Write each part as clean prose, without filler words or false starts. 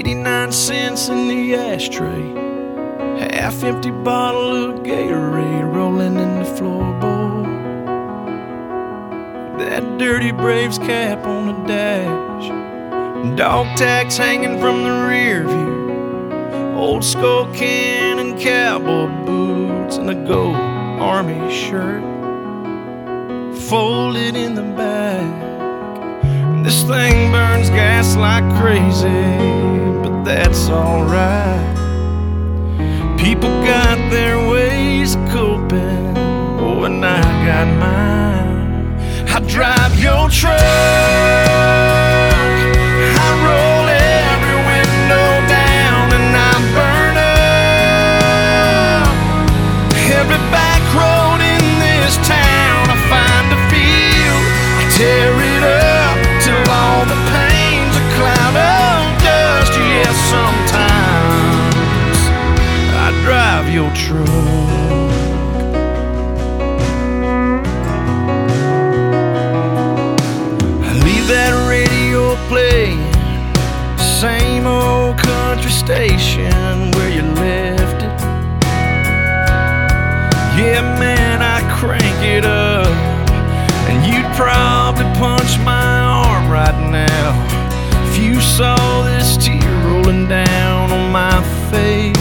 89 cents in the ashtray, half-empty bottle of Gatorade rolling in the floorboard. That dirty Braves cap on the dash, dog tags hanging from the rear view, old skull can and cowboy boots, and a gold army shirt folded in the back. This thing burns gas like crazy, but that's alright. People got their ways of coping, oh, and I got mine. I drive your truck, I roll every window down, and I burn up every back road in this town. I find a field, I tear it up till all the pain's a cloud of dust. Yeah, sometimes I drive your truck. Leave that radio playing, same old country station where you left it. Yeah, man, I crank it up, and you'd probably punch my arm right now if you saw this tear rolling down on my face.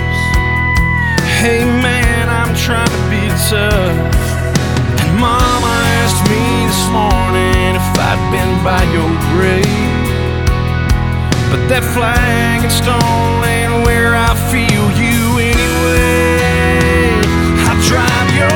Hey man, I'm trying to be tough, and Mama asked me this morning if I'd been by your grave, but that flag and stone ain't where I feel you anyway. I drive your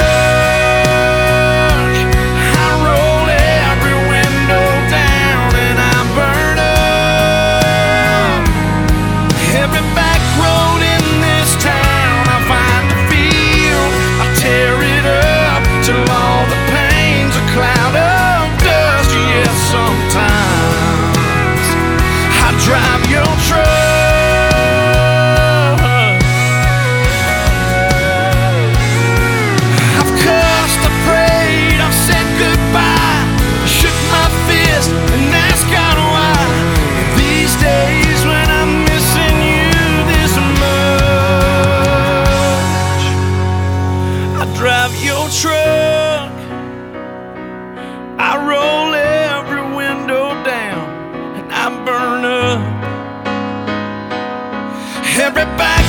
truck, I roll every window down, and I burn up every back road in this town. I find a field, I tear it up till all the pain's a cloud of dust. Yeah, sometimes I drive your truck. I've cussed, I prayed, I've said goodbye, shook my fist and asked God why. These days when I'm missing you this much, I drive your truck, I roll every window down, and I burn up every back